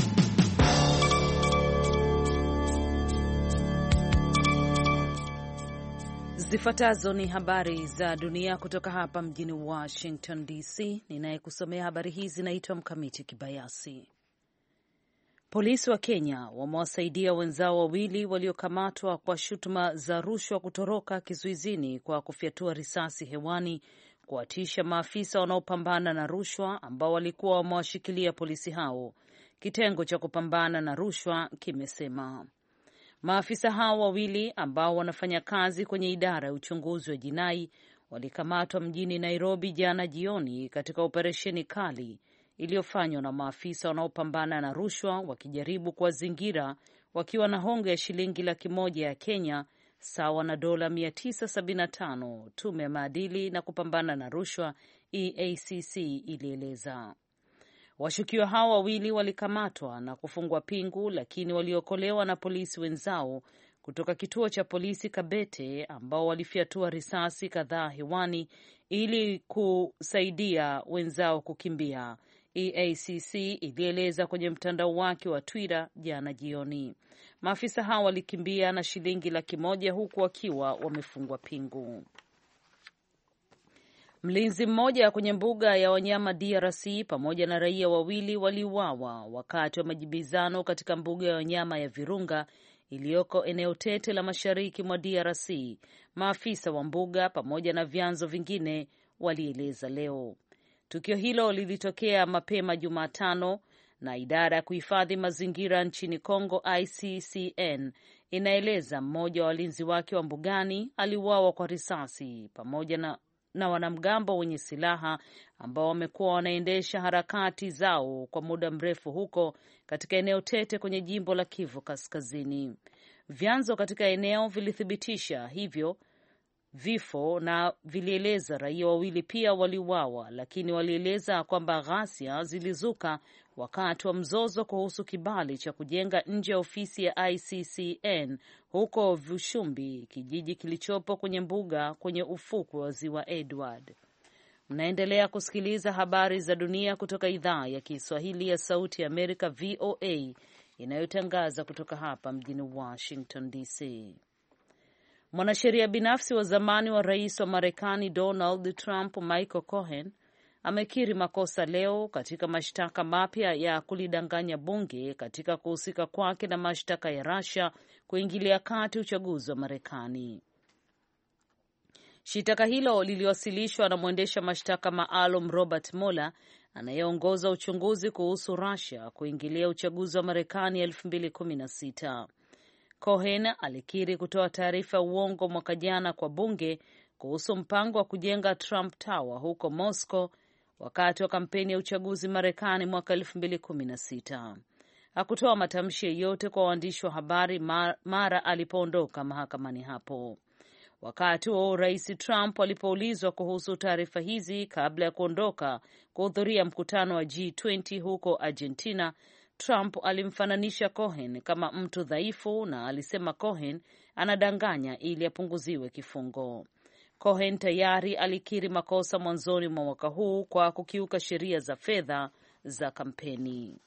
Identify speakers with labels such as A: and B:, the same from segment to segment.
A: Zifuatazo ni habari za dunia kutoka hapa mjini Washington DC. Ninayekusomea habari hizi naitwa Mkamiti Kibayasi. Polisi wa Kenya wamewasaidia wenzao wawili waliokamatwa kwa shutuma za rushwa kutoroka kizuizini kwa kufyatua risasi hewani kuwatisha maafisa wanaopambana na rushwa ambao walikuwa wamewashikilia polisi hao, kitengo cha kupambana na rushwa kimesema. Maafisa hao wawili ambao wanafanya kazi kwenye idara ya uchunguzi wa jinai walikamatwa mjini Nairobi jana jioni katika operesheni kali iliyofanywa na maafisa wanaopambana na rushwa wakijaribu kuwazingira wakiwa na hongo ya shilingi $100,000 ya Kenya sawa na dola 975, tume ya maadili na kupambana na rushwa EACC ilieleza. Washukiwa hao wawili walikamatwa na kufungwa pingu, lakini waliokolewa na polisi wenzao kutoka kituo cha polisi Kabete ambao walifyatua risasi kadhaa hewani ili kusaidia wenzao kukimbia, EACC ilieleza kwenye mtandao wake wa Twitter jana jioni. Maafisa hao walikimbia na shilingi $100,000 huku wakiwa wamefungwa pingu. Mlinzi mmoja kwenye mbuga ya wanyama DRC pamoja na raia wawili waliuawa wakati wa majibizano katika mbuga ya wanyama ya Virunga iliyoko eneo tete la mashariki mwa DRC, maafisa wa mbuga pamoja na vyanzo vingine walieleza leo. Tukio hilo lilitokea mapema Jumatano na idara ya kuhifadhi mazingira nchini Kongo ICCN inaeleza mmoja wa walinzi wake wa mbugani aliuawa kwa risasi pamoja na wanamgambo wenye silaha ambao wamekuwa wanaendesha harakati zao kwa muda mrefu huko katika eneo tete kwenye jimbo la Kivu Kaskazini. Vyanzo katika eneo vilithibitisha hivyo vifo na vilieleza raia wawili pia waliuawa, lakini walieleza kwamba ghasia zilizuka wakati wa mzozo kuhusu kibali cha kujenga nje ya ofisi ya ICCN huko Vushumbi, kijiji kilichopo kwenye mbuga kwenye ufukwe wa Ziwa Edward. Mnaendelea kusikiliza habari za dunia kutoka idhaa ya Kiswahili ya Sauti ya Amerika VOA inayotangaza kutoka hapa mjini Washington DC. Mwanasheria binafsi wa zamani wa rais wa Marekani Donald Trump, Michael Cohen, amekiri makosa leo katika mashtaka mapya ya kulidanganya bunge katika kuhusika kwake na mashtaka ya Russia kuingilia kati uchaguzi wa Marekani. Shitaka hilo liliwasilishwa na mwendesha mashtaka maalum Robert Mueller anayeongoza uchunguzi kuhusu Russia kuingilia uchaguzi wa Marekani 2016. Cohen alikiri kutoa taarifa uongo mwaka jana kwa bunge kuhusu mpango wa kujenga Trump Tower huko Moscow wakati wa kampeni ya uchaguzi Marekani mwaka 2016. Hakutoa matamshi yoyote kwa waandishi wa habari mara alipoondoka mahakamani hapo. Wakati wa Rais Trump alipoulizwa kuhusu taarifa hizi kabla ya kuondoka kuhudhuria mkutano wa G20 huko Argentina, Trump alimfananisha Cohen kama mtu dhaifu na alisema Cohen anadanganya ili apunguziwe kifungo. Cohen tayari alikiri makosa mwanzoni mwa mwaka huu kwa kukiuka sheria za fedha za kampeni.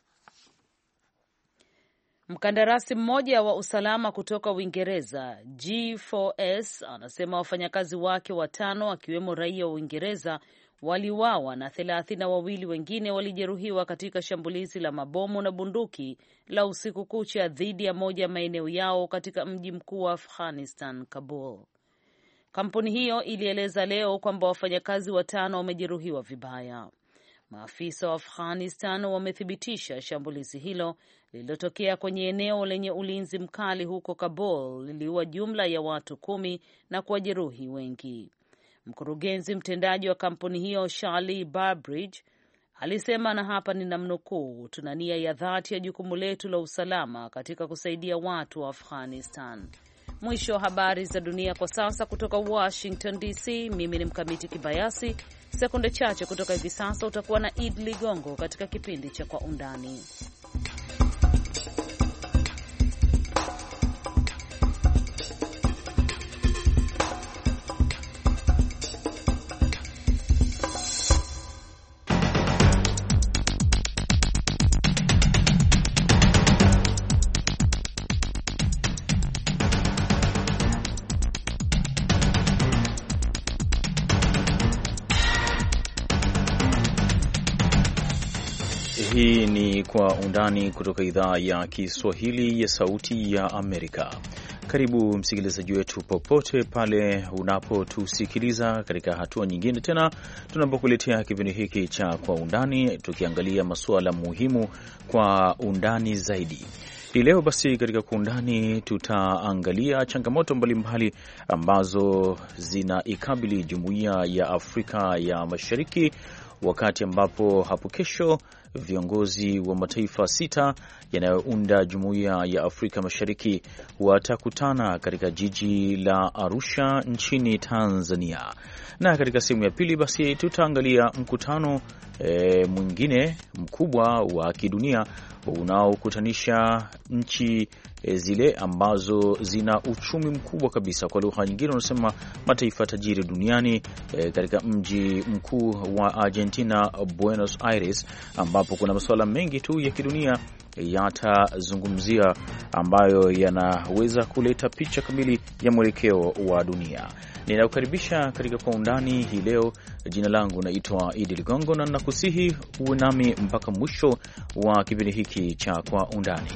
A: Mkandarasi mmoja wa usalama kutoka Uingereza, G4S, anasema wafanyakazi wake 5 akiwemo raia wa Uingereza waliuawa na 32 wengine walijeruhiwa katika shambulizi la mabomu na bunduki la usiku kucha dhidi ya moja ya maeneo yao katika mji mkuu wa Afghanistan, Kabul. Kampuni hiyo ilieleza leo kwamba wafanyakazi 5 wamejeruhiwa vibaya. Maafisa wa Afghanistan wamethibitisha shambulizi hilo lililotokea kwenye eneo lenye ulinzi mkali huko Kabul liliua jumla ya watu 10 na kuwajeruhi wengi. Mkurugenzi mtendaji wa kampuni hiyo Charlie Barbridge alisema, na hapa ninamnukuu, "Tuna nia ya dhati ya jukumu letu la usalama katika kusaidia watu wa Afghanistan." Mwisho wa habari za dunia kwa sasa kutoka Washington DC. Mimi ni Mkamiti Kibayasi. Sekunde chache kutoka hivi sasa utakuwa na Id Ligongo katika kipindi cha Kwa Undani.
B: Hii ni Kwa Undani kutoka idhaa ya Kiswahili ya Sauti ya Amerika. Karibu msikilizaji wetu popote pale unapotusikiliza katika hatua nyingine tena tunapokuletea kipindi hiki cha Kwa Undani, tukiangalia masuala muhimu kwa undani zaidi. Hii leo basi katika Kwa Undani tutaangalia changamoto mbalimbali ambazo zinaikabili Jumuiya ya Afrika ya Mashariki, wakati ambapo hapo kesho viongozi wa mataifa 6 yanayounda Jumuiya ya Afrika Mashariki watakutana katika jiji la Arusha nchini Tanzania. Na katika sehemu ya pili basi tutaangalia mkutano mwingine mkubwa wa kidunia unaokutanisha nchi zile ambazo zina uchumi mkubwa kabisa, kwa lugha nyingine unasema mataifa tajiri duniani, katika mji mkuu wa Argentina, Buenos Aires, ambapo kuna masuala mengi tu ya kidunia yatazungumzia ambayo yanaweza kuleta picha kamili ya mwelekeo wa dunia. Ninakukaribisha katika Kwa Undani hii leo. Jina langu naitwa Idi Ligongo na nakusihi uwe nami mpaka mwisho wa kipindi hiki cha Kwa Undani.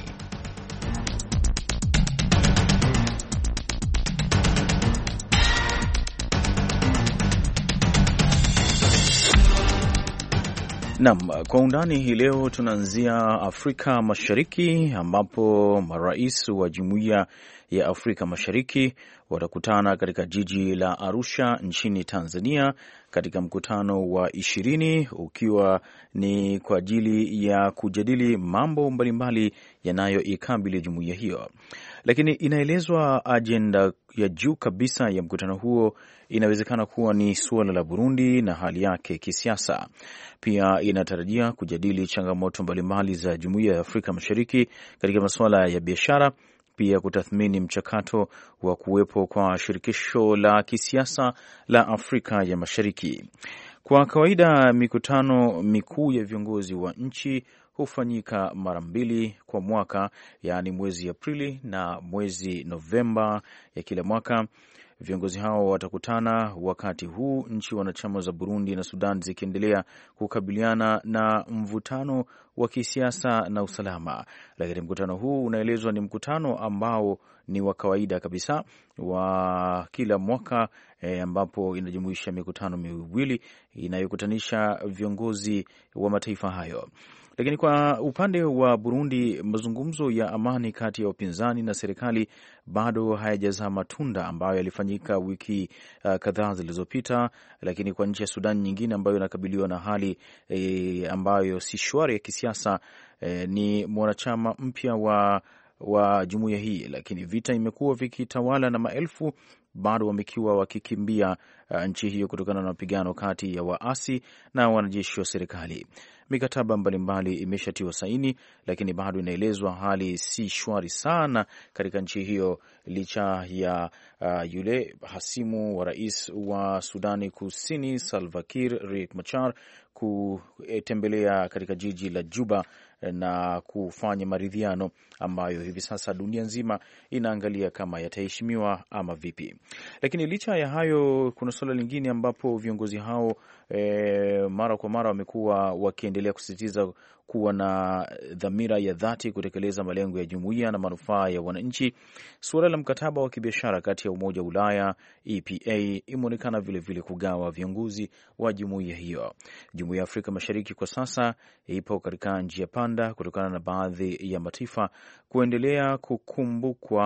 B: Naam, Kwa Undani hii leo tunaanzia Afrika Mashariki, ambapo marais wa Jumuiya ya Afrika Mashariki watakutana katika jiji la Arusha nchini Tanzania katika mkutano wa 20 ukiwa ni kwa ajili ya kujadili mambo mbalimbali yanayoikabili jumuiya hiyo. Lakini inaelezwa ajenda ya juu kabisa ya mkutano huo inawezekana kuwa ni suala la Burundi na hali yake kisiasa. Pia inatarajia kujadili changamoto mbalimbali za Jumuiya ya Afrika Mashariki katika masuala ya biashara, pia kutathmini mchakato wa kuwepo kwa shirikisho la kisiasa la Afrika ya Mashariki. Kwa kawaida mikutano mikuu ya viongozi wa nchi hufanyika mara 2 kwa mwaka, yaani mwezi Aprili na mwezi Novemba ya kila mwaka. Viongozi hao watakutana wakati huu nchi wanachama za Burundi na Sudan zikiendelea kukabiliana na mvutano wa kisiasa na usalama. Lakini mkutano huu unaelezwa ni mkutano ambao ni wa kawaida kabisa wa kila mwaka, ambapo inajumuisha mikutano miwili inayokutanisha viongozi wa mataifa hayo. Lakini kwa upande wa Burundi, mazungumzo ya amani kati ya upinzani na serikali bado hayajazaa matunda, ambayo yalifanyika wiki kadhaa zilizopita. Lakini kwa nchi ya Sudan nyingine ambayo inakabiliwa na hali ambayo si shwari ya kisiasa, ni mwanachama mpya wa jumuiya hii, lakini vita imekuwa vikitawala na maelfu bado wamekiwa wakikimbia nchi hiyo kutokana na mapigano kati ya waasi na wanajeshi wa serikali. Mikataba mbalimbali imeshatiwa saini, lakini bado inaelezwa hali si shwari sana katika nchi hiyo, licha ya yule hasimu wa rais wa Sudani Kusini Salva Kiir, Riek Machar, kutembelea katika jiji la Juba na kufanya maridhiano ambayo hivi sasa dunia nzima inaangalia kama yataheshimiwa ama vipi. Lakini licha ya hayo, kuna suala lingine ambapo viongozi hao mara kwa mara wamekuwa wakiendelea kusisitiza kuwa na dhamira ya dhati kutekeleza malengo ya jumuiya na manufaa ya wananchi. Suala la mkataba wa kibiashara kati ya Umoja wa Ulaya EPA imeonekana vile kugawa viongozi wa jumuiya hiyo. Jumuiya ya Afrika Mashariki kwa sasa ipo katika njia panda kutokana na baadhi ya mataifa kuendelea kukumbwa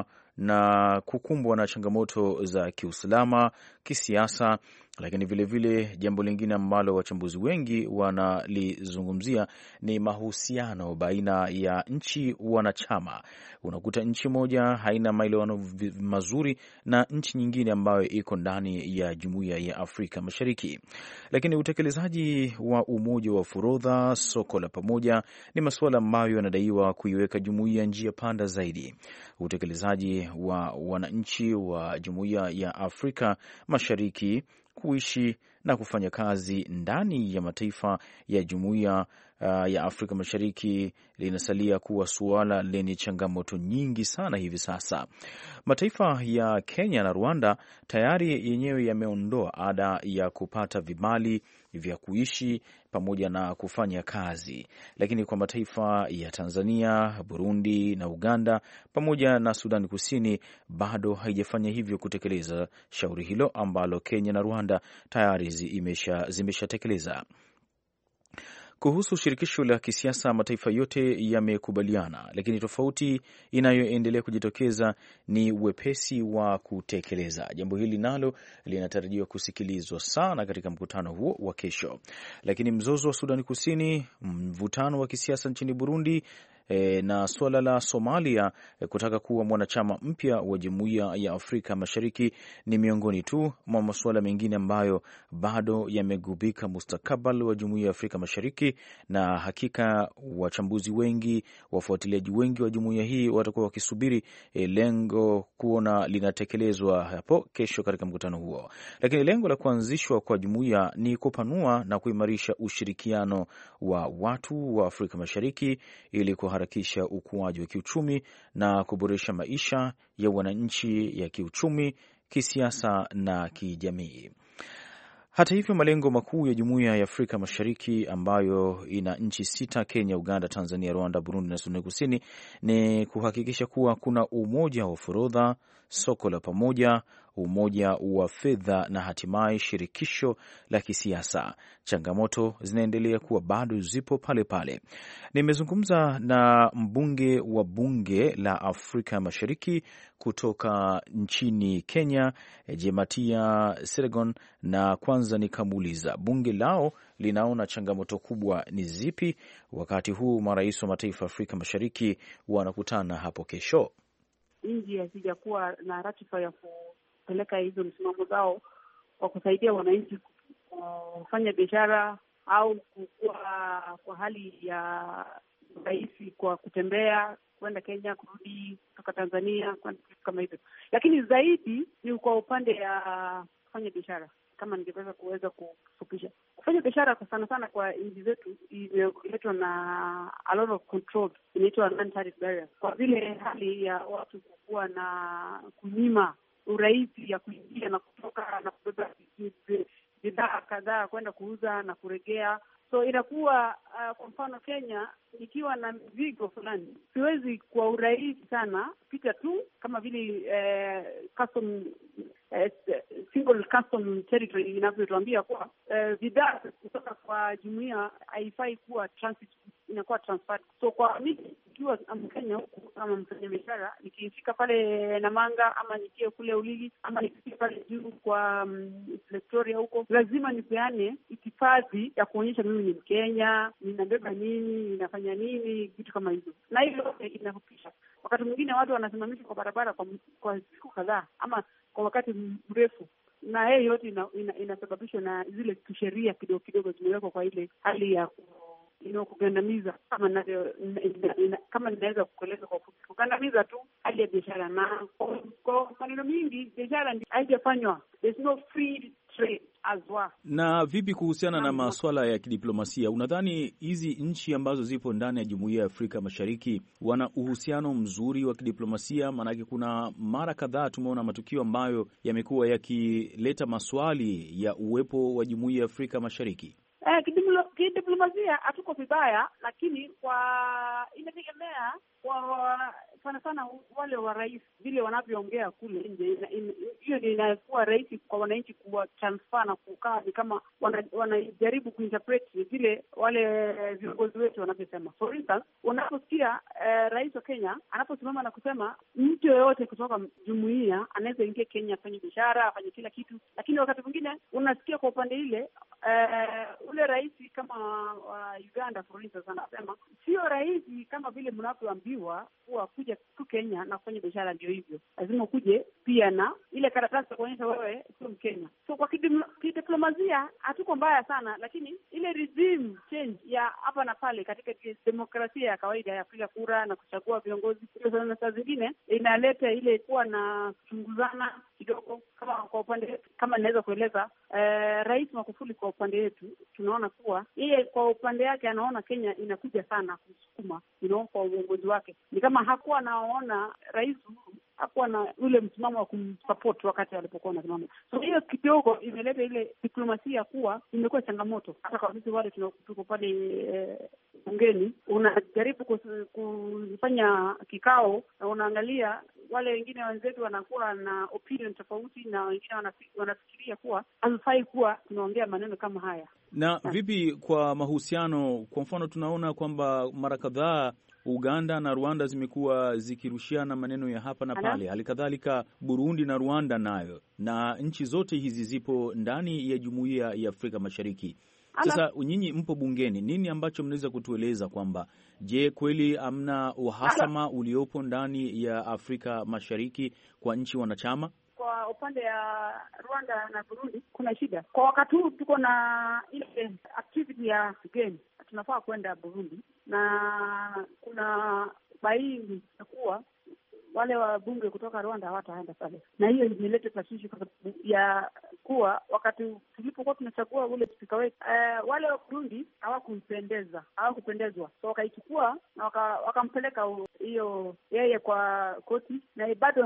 B: na changamoto za kiusalama, kisiasa. Lakini vile jambo lingine ambalo wachambuzi wengi wanalizungumzia ni mahusiano baina ya nchi wanachama. Unakuta nchi moja haina maelewano mazuri na nchi nyingine ambayo iko ndani ya Jumuiya ya Afrika Mashariki. Lakini utekelezaji wa umoja wa forodha, soko la pamoja, ni masuala ambayo yanadaiwa kuiweka jumuiya njia panda zaidi. Utekelezaji wa wananchi wa Jumuiya ya Afrika Mashariki kuishi na kufanya kazi ndani ya mataifa ya Jumuiya ya Afrika Mashariki linasalia kuwa suala lenye changamoto nyingi sana hivi sasa. Mataifa ya Kenya na Rwanda tayari yenyewe yameondoa ada ya kupata vibali vya kuishi pamoja na kufanya kazi. Lakini kwa mataifa ya Tanzania, Burundi na Uganda pamoja na Sudan Kusini bado haijafanya hivyo kutekeleza shauri hilo ambalo Kenya na Rwanda tayari zimeshatekeleza. Kuhusu shirikisho la kisiasa, mataifa yote yamekubaliana, lakini tofauti inayoendelea kujitokeza ni wepesi wa kutekeleza. Jambo hili nalo linatarajiwa kusikilizwa sana katika mkutano huo wa kesho. Lakini mzozo wa Sudani Kusini, mvutano wa kisiasa nchini Burundi na suala la Somalia kutaka kuwa mwanachama mpya wa Jumuiya ya Afrika Mashariki ni miongoni tu mwa masuala mengine ambayo bado yamegubika mustakabali wa Jumuiya ya Afrika Mashariki, na hakika wachambuzi wengi, wafuatiliaji wengi wa jumuiya hii watakuwa wakisubiri lengo kuona linatekelezwa hapo kesho katika mkutano huo. Lakini lengo la kuanzishwa kwa jumuiya ni kupanua na kuimarisha ushirikiano wa watu wa Afrika Mashariki ili harakisha ukuaji wa kiuchumi na kuboresha maisha ya wananchi ya kiuchumi, kisiasa na kijamii. Hata hivyo, malengo makuu ya Jumuiya ya Afrika Mashariki ambayo ina nchi 6, Kenya, Uganda, Tanzania, Rwanda, Burundi na Sudan Kusini, ni kuhakikisha kuwa kuna umoja wa forodha, soko la pamoja, umoja wa fedha na hatimaye shirikisho la kisiasa. Changamoto zinaendelea kuwa bado zipo pale pale. Nimezungumza na mbunge wa bunge la Afrika Mashariki kutoka nchini Kenya, Jematia Selegon, na kwanza nikamuuliza bunge lao linaona changamoto kubwa ni zipi wakati huu marais wa mataifa ya Afrika Mashariki wanakutana hapo kesho.
C: Nchi hazijakuwa na ratiba ya kupeleka hizo msimamo zao kwa kusaidia wananchi kufanya biashara au kukua kwa hali ya rahisi kwa kutembea kwenda Kenya, kurudi kutoka Tanzania, kwenda kama hivyo. Lakini zaidi ni kwa upande ya kufanya biashara. Kama ningeweza kufupisha, kufanya biashara kwa sana kwa nchi zetu imeletwa na a lot of control, inaitwa non-tariff barrier. Kwa vile hali ya watu kuwa na kunyima urahisi ya kuingia na kutoka na kubeba bidhaa kadhaa kwenda kuuza na kuregea. So inakuwa kwa mfano Kenya ikiwa na mizigo fulani, siwezi kwa urahisi sana pita tu kama vile custom single custom territory inavyotuambia kuwa bidhaa kutoka kwa jumuiya haifai kuwa transit, inakuwa transferred. So kwa mimi ikiwa Mkenya huku kama mfanyabiashara, nikifika pale Namanga ama nikie kule Ulili ama nikifika pale juu kwa Victoria huko, lazima nipeane itifadhi ya kuonyesha mimi ni Mkenya, ninabeba nini, ninafanya nini, vitu kama hivyo. Na hilo inafupisha. Wakati mwingine watu wanasimamishwa kwa barabara kwa siku kadhaa ama kwa wakati mrefu, na yeye yote inasababishwa na zile kisheria kidogo kidogo zimewekwa kwa ile hali ya kugandamiza, kama ninaweza kueleza kwa ufupi, kugandamiza tu hali ya biashara. Na kwa maneno mingi biashara haijafanywa, there's no free trade as well.
B: Na vipi kuhusiana na masuala ya kidiplomasia? Unadhani hizi nchi ambazo zipo ndani ya Jumuiya ya Afrika Mashariki wana uhusiano mzuri wa kidiplomasia? Maanake kuna mara kadhaa tumeona matukio ambayo yamekuwa yakileta maswali ya uwepo wa Jumuiya ya Afrika Mashariki.
C: Kidiplomasia hatuko vibaya, lakini inategemea kwa sana wale wa rais vile wanavyoongea kule nje. Hiyo ndio inakuwa rahisi kwa wananchi kuwa transfer na kukaa ni kama wanajaribu kuinterpret vile wale viongozi wetu wanavyosema. For instance, unaposikia rais wa Kenya anaposimama na kusema mtu yoyote kutoka jumuiya anaweza ingia Kenya afanye biashara, afanye kila kitu, lakini wakati mwingine unasikia kwa upande ile ule rais kama wa Uganda for instance anasema sio rahisi kama vile mnavyoambiwa kuwa kuja tu Kenya na kufanya biashara ndio hivyo. Lazima ukuje pia na ile karatasi kuonyesha wewe sio Mkenya. So kwa kidiplomasia hatuko mbaya sana, lakini ile regime change ya hapa na pale katika demokrasia ya kawaida ya kupiga kura na kuchagua viongozi, hiyo saa zingine inaleta ile kuwa na kuchunguzana kidogo. Kama kwa upande, kama ninaweza kueleza, Rais Magufuli kwa upande wetu tunaona kuwa yeye kwa upande yake anaona Kenya inakuja sana kusukuma kwa uongozi wake. Ni kama hakuwa anaona rais hakuwa na ule msimamo wa kumsupport wakati alipokuwa anasimama. So hiyo kidogo imeleta ile diplomasia kuwa imekuwa changamoto hata kwa sisi wale tuko pale bungeni. Unajaribu kufanya kikao na unaangalia wale wengine wenzetu wanakuwa na opinion tofauti, na wengine wanafikiria kuwa hazifai kuwa tunaongea maneno kama haya.
B: Na vipi kwa mahusiano? Kwa mfano, tunaona kwamba mara kadhaa Uganda na Rwanda zimekuwa zikirushiana maneno ya hapa na pale, hali kadhalika Burundi na Rwanda nayo, na nchi zote hizi zipo ndani ya Jumuiya ya Afrika Mashariki. Sasa nyinyi mpo bungeni, nini ambacho mnaweza kutueleza kwamba je, kweli amna uhasama uliopo ndani ya Afrika Mashariki kwa nchi wanachama?
C: Kwa upande ya Rwanda na Burundi kuna shida. Kwa wakati huu tuko na ile activity ya game, tunafaa kwenda Burundi, na kuna baini ya kuwa wale wabunge kutoka Rwanda hawataenda pale, na hiyo imeleta tashwishi kwa sababu ya kuwa wakati tulipokuwa tunachagua ule spika wetu, wale wa Burundi hawakupendezwa, so wakaichukua na wakampeleka hiyo yeye kwa koti, na bado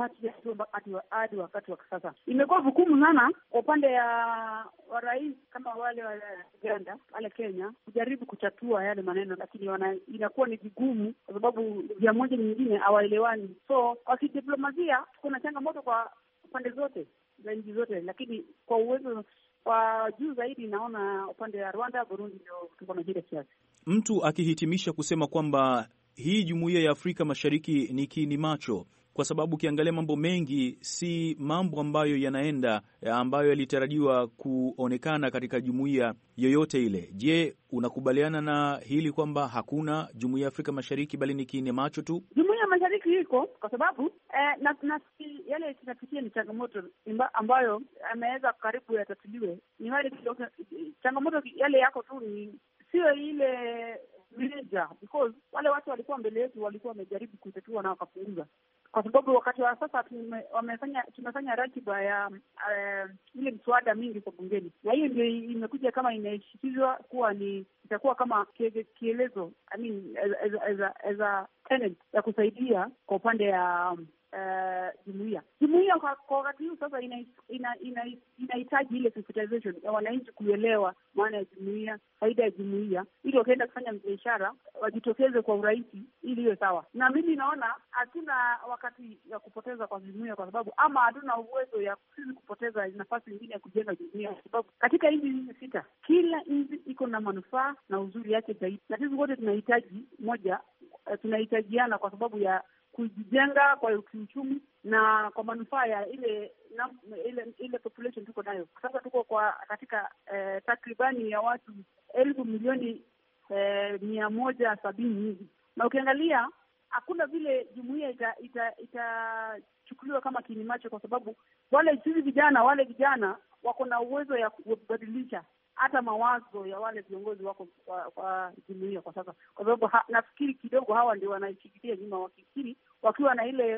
C: hadi wakati wa sasa imekuwa vugumu sana kwa upande ya wa rais kama wale wa Uganda, wale Kenya kujaribu kuchatua yale maneno, lakini inakuwa ni vigumu kwa sababu vya moja nyingine hawaelewani. So kwa kidiplomasia kuna changamoto kwa pande zote za nchi zote, lakini kwa uwezo kwa juu zaidi naona upande wa Rwanda, Burundi ndio tuko na shida kiasi.
B: Mtu akihitimisha kusema kwamba hii Jumuiya ya Afrika Mashariki ni kiini macho, kwa sababu ukiangalia mambo mengi si mambo ambayo yanaenda ambayo yalitarajiwa kuonekana katika jumuiya yoyote ile. Je, unakubaliana na hili kwamba hakuna Jumuiya ya Afrika Mashariki bali ni kiini macho tu?
C: Jumuiya ya Mashariki iko kwa sababu yale tunapitia ni changamoto ambayo ameweza karibu yatatuliwe. Ni wale changamoto yale yako tu, ni sio ile manager, because wale watu walikuwa mbele yetu walikuwa wamejaribu kutatua na wakapunguza, kwa sababu wakati wa sasa tumefanya ratiba ya ile mswada mingi kwa bungeni, na hiyo ndio imekuja kama inashikizwa kuwa ni itakuwa kama kielezo, I mean as a tenant ya kusaidia kwa upande ya jumuiya kwa wakati huu sasa inahitaji ile sensitization ya wananchi kuelewa maana ya jumuiya, faida ya jumuiya, ili wakienda kufanya biashara wajitokeze kwa urahisi ili iwe sawa. Na mimi naona hatuna wakati ya kupoteza kwa jumuiya, kwa sababu ama hatuna uwezo ya sisi kupoteza nafasi nyingine ya kujenga jumuiya, kwa sababu katika hizi sita kila nchi iko na manufaa na uzuri yake zaidi, na sisi wote tunahitajiana kwa sababu ya kujijenga kwa kiuchumi na kwa manufaa ya ile population tuko nayo sasa. Tuko katika takribani ya watu 1,170,000 hivi, na ukiangalia hakuna vile jumuiya itachukuliwa kama kiini macho, kwa sababu wale vijana wako na uwezo ya kubadilisha hata mawazo ya wale viongozi wako kwa jumuiya kwa sasa, kwa sababu nafikiri kidogo hawa ndio wanaishikilia nyuma, wakifikiri wakiwa na ile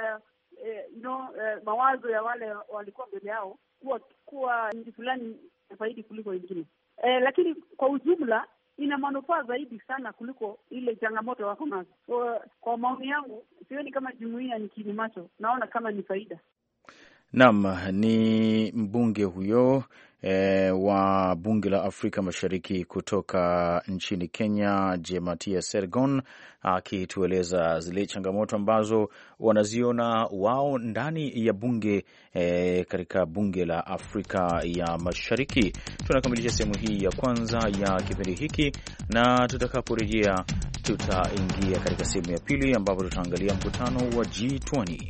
C: mawazo ya wale walikuwa mbele yao kuwa nchi fulani faidi kuliko wengine, lakini kwa ujumla ina manufaa zaidi sana kuliko ile changamoto wako nazo. So, kwa maoni yangu sioni kama jumuiya ni kiini macho, naona kama ni faida.
B: Naam, ni mbunge huyo wa bunge la Afrika Mashariki kutoka nchini Kenya, Jematia Sergon, akitueleza zile changamoto ambazo wanaziona wao ndani ya bunge katika bunge la Afrika ya Mashariki. Tunakamilisha sehemu hii ya kwanza ya kipindi hiki, na tutakaporejea tutaingia katika sehemu ya pili ambapo tutaangalia mkutano wa G20.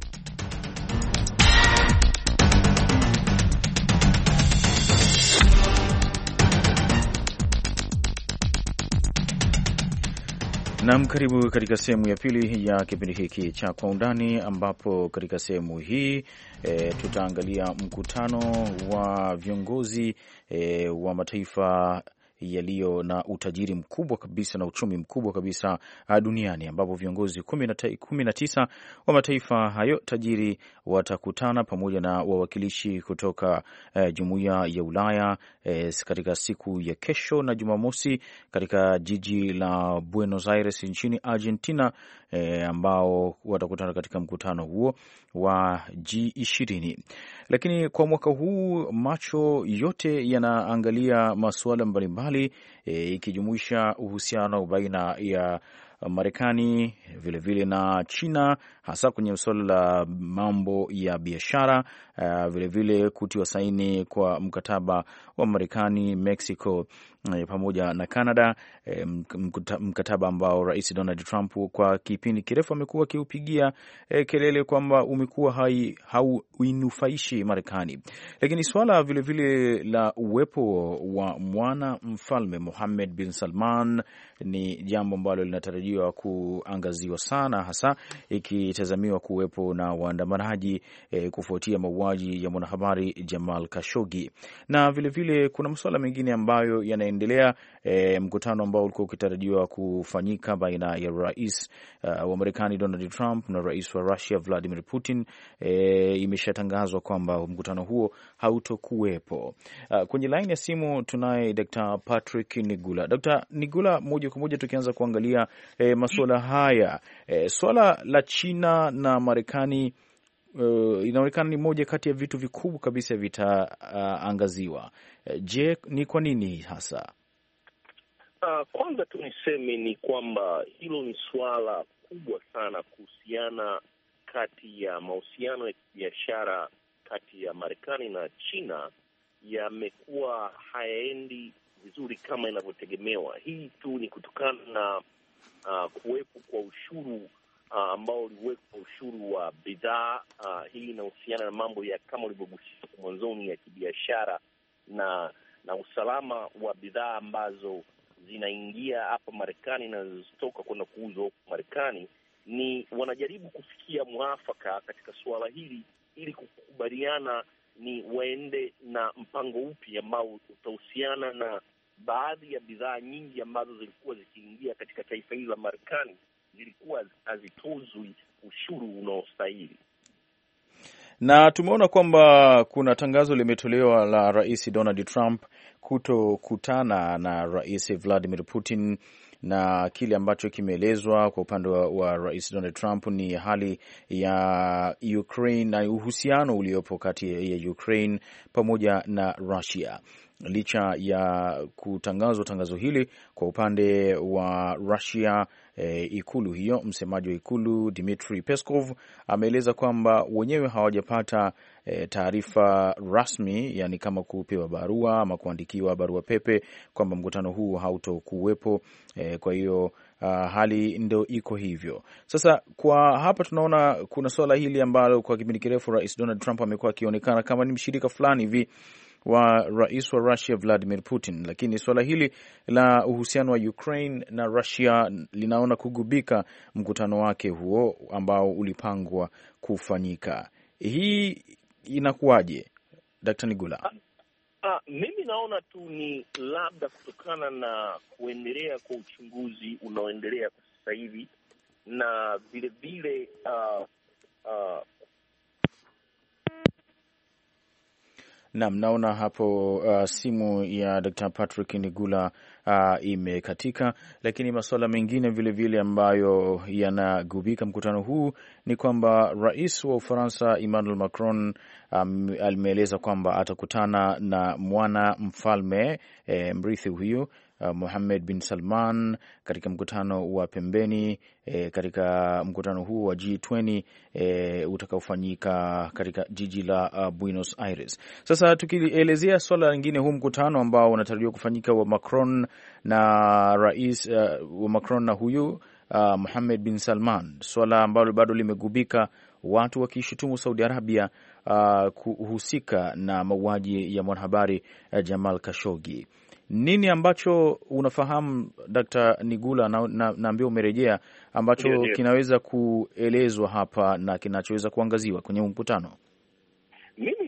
B: Naam, karibu katika sehemu ya pili ya kipindi hiki cha Kwa Undani, ambapo katika sehemu hii tutaangalia mkutano wa viongozi wa mataifa yaliyo na utajiri mkubwa kabisa na uchumi mkubwa kabisa duniani, ambapo viongozi 19 wa mataifa hayo tajiri watakutana pamoja na wawakilishi kutoka Jumuiya ya Ulaya katika siku ya kesho na Jumamosi katika jiji la Buenos Aires nchini Argentina, ambao watakutana katika mkutano huo wa G20. Lakini kwa mwaka huu macho yote yanaangalia masuala mbalimbali ikijumuisha uhusiano baina ya Marekani vilevile na China, hasa kwenye suala la mambo ya biashara, vilevile kutiwa saini kwa mkataba wa Marekani, Mexico pamoja na Canada, mkataba ambao Rais Donald Trump kwa kipindi kirefu amekuwa akiupigia kelele kwamba umekuwa hauinufaishi Marekani. Lakini swala vilevile la uwepo wa mwana mfalme Mohammed bin Salman ni jambo ambalo linatarajiwa kuangaziwa sana, hasa ikitazamiwa kuwepo na waandamanaji kufuatia mauaji ya mwanahabari Jamal Khashoggi. Na vilevile kuna masuala mengine ambayo yanaendelea. Mkutano ambao ulikuwa ukitarajiwa kufanyika baina ya rais wa Marekani Donald Trump na rais wa Russia Vladimir Putin, imeshatangazwa kwamba mkutano huo hautokuwepo. Kwenye line ya simu tunaye Dr. Patrick Nigula. Dr. Nigula, moja kwa moja tukianza kuangalia masuala haya, swala la China na Marekani inaonekana ni moja kati ya vitu vikubwa kabisa vitaangaziwa. Je, ni kwa nini hasa?
D: Kwanza tu niseme ni kwamba hilo ni swala kubwa sana kuhusiana kati ya mahusiano ya kibiashara kati ya Marekani na China yamekuwa hayaendi vizuri kama inavyotegemewa. Hii tu ni kutokana na kuwepo kwa ushuru ambao uliwekwa, ushuru wa bidhaa. Hii inahusiana na mambo ya kama ulivyogusia mwanzoni ya kibiashara na usalama wa bidhaa ambazo zinaingia hapa Marekani na zitoka kwenda kuuzwa huko Marekani. Ni wanajaribu kufikia mwafaka katika suala hili ili kukubaliana ni waende na mpango upi ambao utahusiana na baadhi ya bidhaa nyingi ambazo zilikuwa zikiingia katika taifa hili la Marekani zilikuwa hazitozwi ushuru unaostahili.
B: Na tumeona kwamba kuna tangazo limetolewa la Rais Donald Trump kutokutana na Rais Vladimir Putin, na kile ambacho kimeelezwa kwa upande wa Rais Donald Trump ni hali ya Ukraine na uhusiano uliopo kati ya Ukraine pamoja na Russia. Licha ya kutangazwa tangazo hili kwa upande wa Russia, ikulu hiyo, msemaji wa ikulu Dmitry Peskov ameeleza kwamba wenyewe hawajapata taarifa rasmi, yani kama kupewa barua ama kuandikiwa barua pepe kwamba mkutano huu hautokuwepo. Kwa hiyo hali ndio iko hivyo. Sasa kwa hapa tunaona kuna swala hili ambalo kwa kipindi kirefu Rais Donald Trump amekuwa akionekana kama ni mshirika fulani hivi wa rais wa Russia Vladimir Putin, lakini swala hili la uhusiano wa Ukraine na Russia linaona kugubika mkutano wake huo ambao ulipangwa kufanyika. Hii inakuwaje, Dr. Nigula?
D: Mimi naona tu ni labda kutokana na kuendelea kwa uchunguzi unaoendelea kwa sasa hivi na vile vile
B: Naam, naona hapo simu ya Dr. Patrick Nigula imekatika, lakini masuala mengine vile vile ambayo yanagubika mkutano huu ni kwamba rais wa Ufaransa Emmanuel Macron alimeeleza kwamba atakutana na mwana mfalme mrithi huyu Mohammed bin Salman katika mkutano wa pembeni katika mkutano huu wa G20 utakaofanyika katika jiji la Buenos Aires. Sasa tukielezea swala lingine, huu mkutano ambao unatarajiwa kufanyika wa Macron na rais wa Macron na huyu Mohammed bin Salman, swala ambalo bado limegubika watu wakishutumu Saudi Arabia kuhusika na mauaji ya mwanahabari Jamal Khashoggi. Nini ambacho unafahamu Dr. Nigula, naambia umerejea, ambacho kinaweza kuelezwa hapa na kinachoweza kuangaziwa kwenye mkutano?
D: Mimi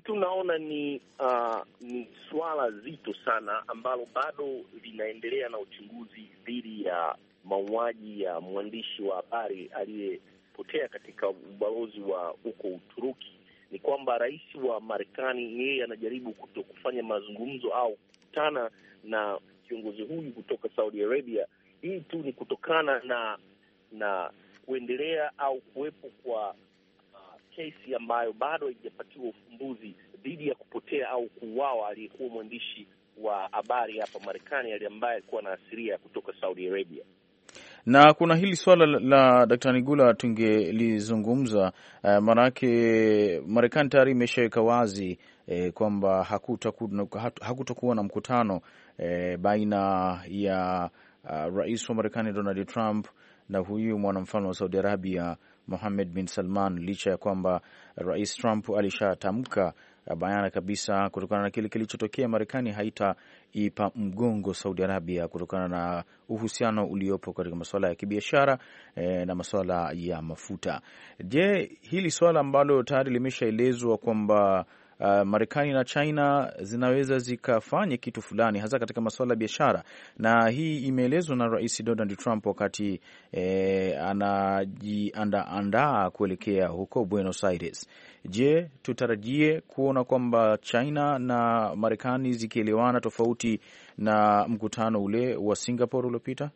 D: tu naona ni swala zito sana ambalo bado linaendelea na uchunguzi dhidi ya mauaji ya mwandishi wa habari aliyepotea katika ubalozi wa huko Uturuki. Ni kwamba rais wa Marekani yeye anajaribu kufanya mazungumzo au kukutana na kiongozi huyu kutoka Saudi Arabia. Hii tu ni kutokana na kuendelea au kuwepo kwa kesi ambayo bado haijapatiwa ufumbuzi dhidi ya kupotea au kuuawa aliyekuwa mwandishi wa habari hapa Marekani ambaye alikuwa na asilia kutoka Saudi Arabia.
B: Na kuna hili swala la Dkt. Nigula tungelizungumza, maanake Marekani tayari imeshaweka wazi kwamba hakutakuwa na mkutano baina ya rais wa Marekani Donald Trump na huyu mwanamfalme wa Saudi Arabia Mohammed bin Salman, licha ya kwamba Rais Trump alishatamka bayana kabisa kutokana na kile kilichotokea, Marekani haitaipa mgongo Saudi Arabia kutokana na uhusiano uliopo katika masuala ya kibiashara na masuala ya mafuta. Je, hili swala ambalo tayari limeshaelezwa kwamba Marekani na China zinaweza zikafanya kitu fulani hasa katika masuala ya biashara, na hii imeelezwa na Rais Donald Trump wakati anajiandaa kuelekea huko Buenos Aires. Je, tutarajie kuona kwamba China na Marekani zikielewana tofauti na mkutano ule wa Singapore uliopita?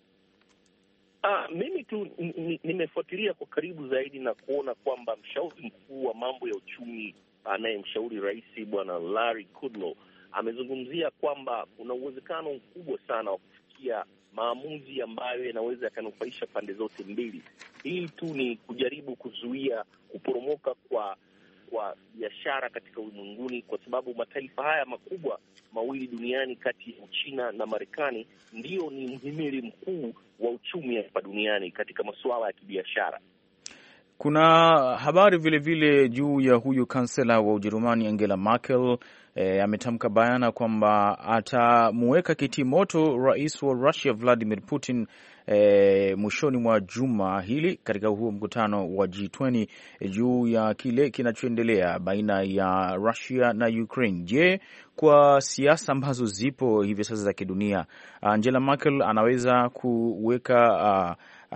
D: Mimi tu nimefuatilia kwa karibu zaidi na kuona kwamba mshauri mkuu wa mambo ya uchumi anayemshauri rais Bwana Larry Kudlow amezungumzia kwamba kuna uwezekano mkubwa sana wa kufikia maamuzi ambayo yanaweza yakanufaisha pande zote mbili. Hii tu ni kujaribu kuzuia kuporomoka kwa biashara katika ulimwenguni, kwa sababu mataifa haya makubwa mawili duniani kati ya Uchina na Marekani ndio ni mhimili mkuu wa uchumi hapa duniani katika masuala ya kibiashara.
B: Kuna habari vile juu ya huyu kansela wa Ujerumani Angela Merkel. Ametamka bayana kwamba atamuweka kitimoto rais wa Russia Vladimir Putin mwishoni mwa juma hili katika huo mkutano wa G20 juu ya kile kinachoendelea baina ya Russia na Ukraine. Je, kwa siasa ambazo zipo hivi sasa za kidunia, Angela Merkel anaweza kuweka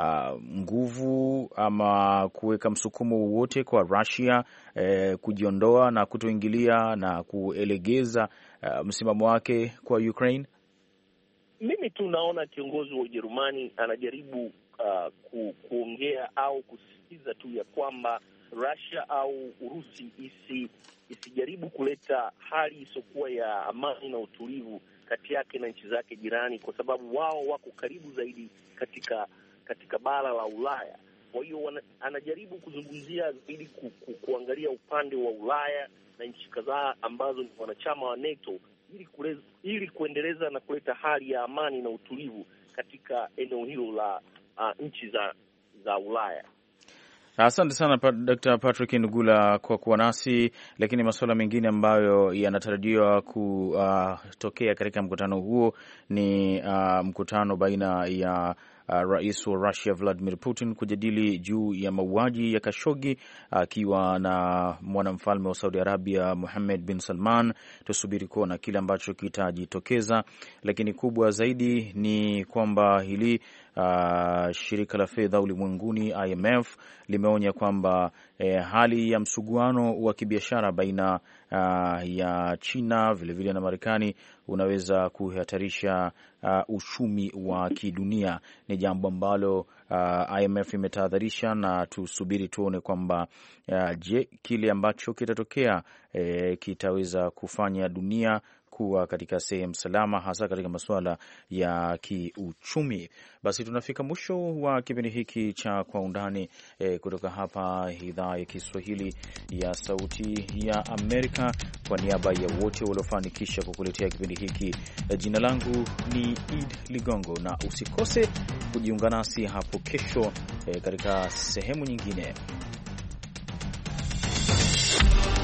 B: nguvu ama kuweka msukumo wowote kwa Russia kujiondoa na kutoingilia na kuelegeza msimamo wake kwa Ukraine?
D: Mimi tu naona kiongozi wa Ujerumani anajaribu kuongea au kusisitiza tu ya kwamba Russia au Urusi isijaribu kuleta hali isiyokuwa ya amani na utulivu kati yake na nchi zake jirani, kwa sababu wao wako karibu zaidi katika bara la Ulaya. Kwa hiyo anajaribu kuzungumzia zaidi kuangalia upande wa Ulaya na nchi kadhaa ambazo ni wanachama wa NATO ili kuendeleza na kuleta hali ya amani na utulivu katika eneo hilo la nchi za Ulaya.
B: Asante sana Dr. Patrick Nigula kwa kuwa nasi, lakini masuala mengine ambayo yanatarajiwa kutokea katika mkutano huo ni mkutano baina ya rais wa Russia Vladimir Putin kujadili juu ya mauaji ya Khashoggi akiwa na mwanamfalme wa Saudi Arabia Mohammed bin Salman. Tusubiri kuona kile ambacho kitajitokeza, lakini kubwa zaidi ni kwamba hili shirika la fedha ulimwenguni IMF limeonya kwamba hali ya msuguano wa kibiashara baina ya China vilevile na Marekani unaweza kuhatarisha uchumi wa kidunia. Ni jambo ambalo IMF imetahadharisha, na tusubiri tuone kwamba je, kile ambacho kitatokea kitaweza kufanya dunia kuwa katika sehemu salama, hasa katika masuala ya kiuchumi. Basi tunafika mwisho wa kipindi hiki cha Kwa Undani kutoka hapa idhaa ya Kiswahili ya Sauti ya Amerika. Kwa niaba ya wote waliofanikisha kukuletea kipindi hiki, jina langu ni Id Ligongo, na usikose kujiunga nasi hapo kesho katika sehemu nyingine.